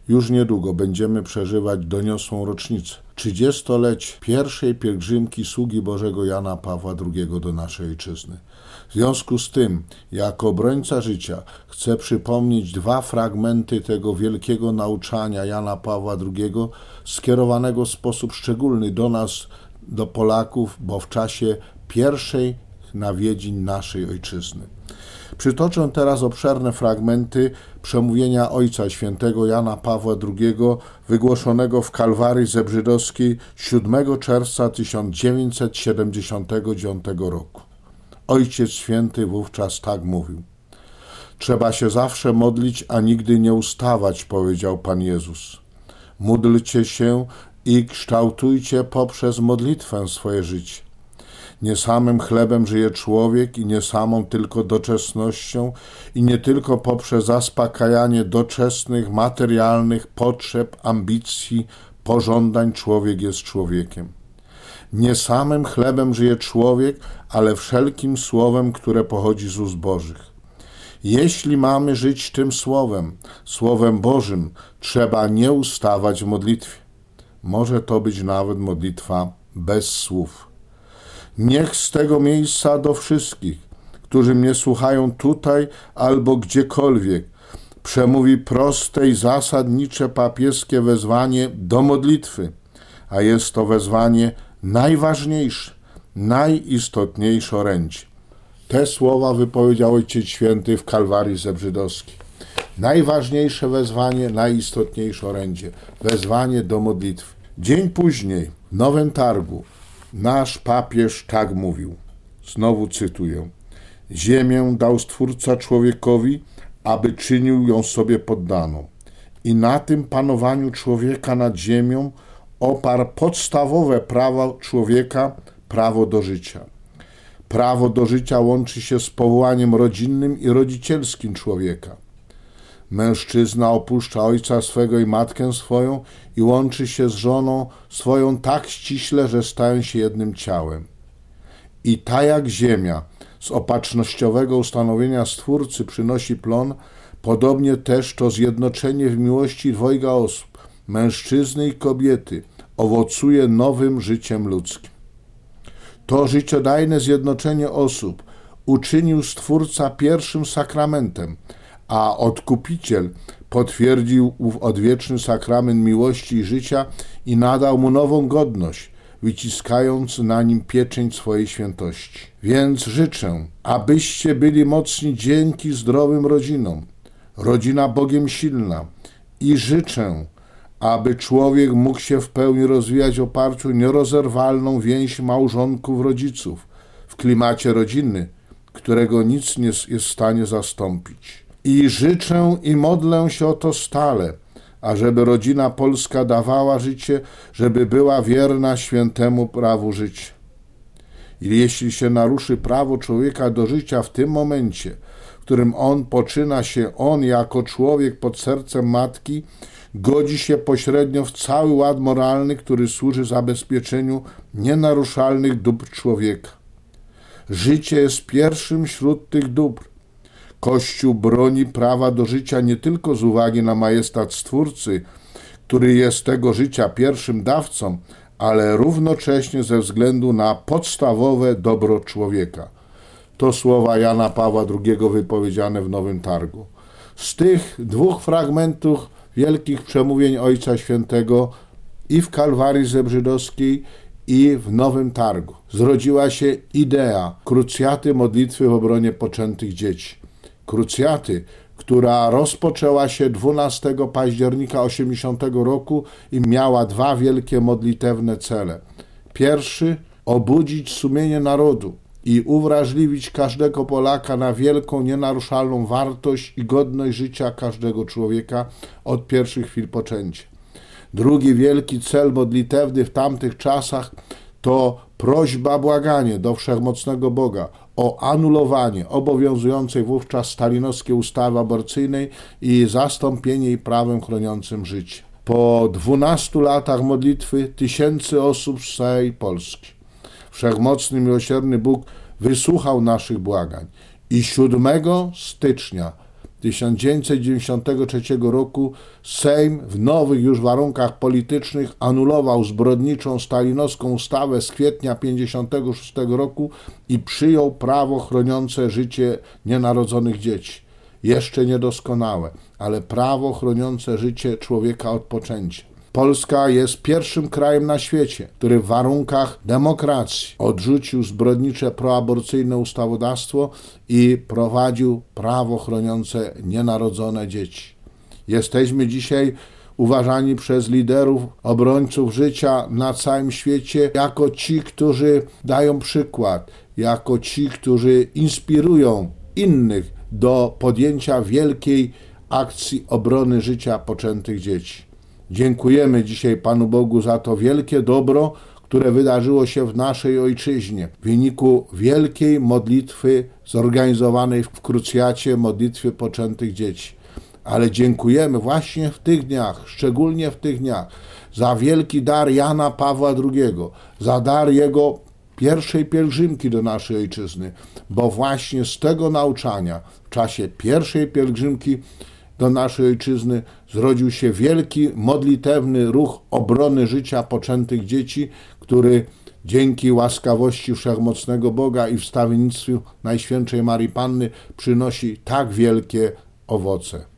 Już niedługo będziemy przeżywać doniosłą rocznicę 30-leć pierwszej pielgrzymki sługi Bożego Jana Pawła II do naszej ojczyzny. W związku z tym, jako obrońca życia, chcę przypomnieć dwa fragmenty tego wielkiego nauczania Jana Pawła II, skierowanego w sposób szczególny do nas, do Polaków, bo w czasie pierwszej nawiedzin naszej ojczyzny. Przytoczę teraz obszerne fragmenty przemówienia Ojca Świętego Jana Pawła II wygłoszonego w Kalwarii Zebrzydowskiej 7 czerwca 1979 roku. Ojciec Święty wówczas tak mówił: trzeba się zawsze modlić, a nigdy nie ustawać, powiedział Pan Jezus. Módlcie się i kształtujcie poprzez modlitwę swoje życie. Nie samym chlebem żyje człowiek i nie samą tylko doczesnością i nie tylko poprzez zaspokajanie doczesnych, materialnych potrzeb, ambicji, pożądań człowiek jest człowiekiem. Nie samym chlebem żyje człowiek, ale wszelkim słowem, które pochodzi z ust Bożych. Jeśli mamy żyć tym słowem, Słowem Bożym, trzeba nie ustawać w modlitwie. Może to być nawet modlitwa bez słów. Niech z tego miejsca do wszystkich, którzy mnie słuchają tutaj albo gdziekolwiek, przemówi proste i zasadnicze papieskie wezwanie do modlitwy, a jest to wezwanie najważniejsze, najistotniejsze orędzie. Te słowa wypowiedział Ojciec Święty w Kalwarii Zebrzydowskiej. Najważniejsze wezwanie, najistotniejsze orędzie, wezwanie do modlitwy. Dzień później, w Nowym Targu, nasz papież tak mówił, znowu cytuję: ziemię dał Stwórca człowiekowi, aby czynił ją sobie poddaną. I na tym panowaniu człowieka nad ziemią oparł podstawowe prawo człowieka, prawo do życia. Prawo do życia łączy się z powołaniem rodzinnym i rodzicielskim człowieka. Mężczyzna opuszcza ojca swego i matkę swoją i łączy się z żoną swoją tak ściśle, że stają się jednym ciałem. I tak jak ziemia z opatrznościowego ustanowienia Stwórcy przynosi plon, podobnie też to zjednoczenie w miłości dwojga osób, mężczyzny i kobiety, owocuje nowym życiem ludzkim. To życiodajne zjednoczenie osób uczynił Stwórca pierwszym sakramentem, a Odkupiciel potwierdził ów odwieczny sakrament miłości i życia i nadał mu nową godność, wyciskając na nim pieczęć swojej świętości. Więc życzę, abyście byli mocni dzięki zdrowym rodzinom, rodzina Bogiem silna, i życzę, aby człowiek mógł się w pełni rozwijać w oparciu o nierozerwalną więź małżonków, rodziców, w klimacie rodziny, którego nic nie jest w stanie zastąpić. I życzę i modlę się o to stale, ażeby rodzina polska dawała życie, żeby była wierna świętemu prawu życia. I jeśli się naruszy prawo człowieka do życia w tym momencie, w którym poczyna się on jako człowiek pod sercem matki, godzi się pośrednio w cały ład moralny, który służy zabezpieczeniu nienaruszalnych dóbr człowieka. Życie jest pierwszym wśród tych dóbr. Kościół broni prawa do życia nie tylko z uwagi na majestat Stwórcy, który jest tego życia pierwszym dawcą, ale równocześnie ze względu na podstawowe dobro człowieka. To słowa Jana Pawła II wypowiedziane w Nowym Targu. Z tych dwóch fragmentów wielkich przemówień Ojca Świętego i w Kalwarii Zebrzydowskiej, i w Nowym Targu zrodziła się idea krucjaty modlitwy w obronie poczętych dzieci. Krucjaty, która rozpoczęła się 12 października 80 roku i miała dwa wielkie modlitewne cele. Pierwszy, obudzić sumienie narodu i uwrażliwić każdego Polaka na wielką, nienaruszalną wartość i godność życia każdego człowieka od pierwszych chwil poczęcia. Drugi wielki cel modlitewny w tamtych czasach to prośba, błaganie do Wszechmocnego Boga o anulowanie obowiązującej wówczas stalinowskiej ustawy aborcyjnej i zastąpienie jej prawem chroniącym życie. Po 12 latach modlitwy tysięcy osób z całej Polski. Wszechmocny, miłosierny Bóg wysłuchał naszych błagań i 7 stycznia 1993 roku Sejm w nowych już warunkach politycznych anulował zbrodniczą stalinowską ustawę z kwietnia 1956 roku i przyjął prawo chroniące życie nienarodzonych dzieci. Jeszcze niedoskonałe, ale prawo chroniące życie człowieka od poczęcia. Polska jest pierwszym krajem na świecie, który w warunkach demokracji odrzucił zbrodnicze proaborcyjne ustawodawstwo i prowadził prawo chroniące nienarodzone dzieci. Jesteśmy dzisiaj uważani przez liderów, obrońców życia na całym świecie jako ci, którzy dają przykład, jako ci, którzy inspirują innych do podjęcia wielkiej akcji obrony życia poczętych dzieci. Dziękujemy dzisiaj Panu Bogu za to wielkie dobro, które wydarzyło się w naszej ojczyźnie w wyniku wielkiej modlitwy zorganizowanej w krucjacie, modlitwy poczętych dzieci. Ale dziękujemy właśnie w tych dniach, szczególnie w tych dniach, za wielki dar Jana Pawła II, za dar jego pierwszej pielgrzymki do naszej ojczyzny, bo właśnie z tego nauczania w czasie pierwszej pielgrzymki do naszej ojczyzny zrodził się wielki, modlitewny ruch obrony życia poczętych dzieci, który dzięki łaskawości Wszechmocnego Boga i wstawiennictwu Najświętszej Marii Panny przynosi tak wielkie owoce.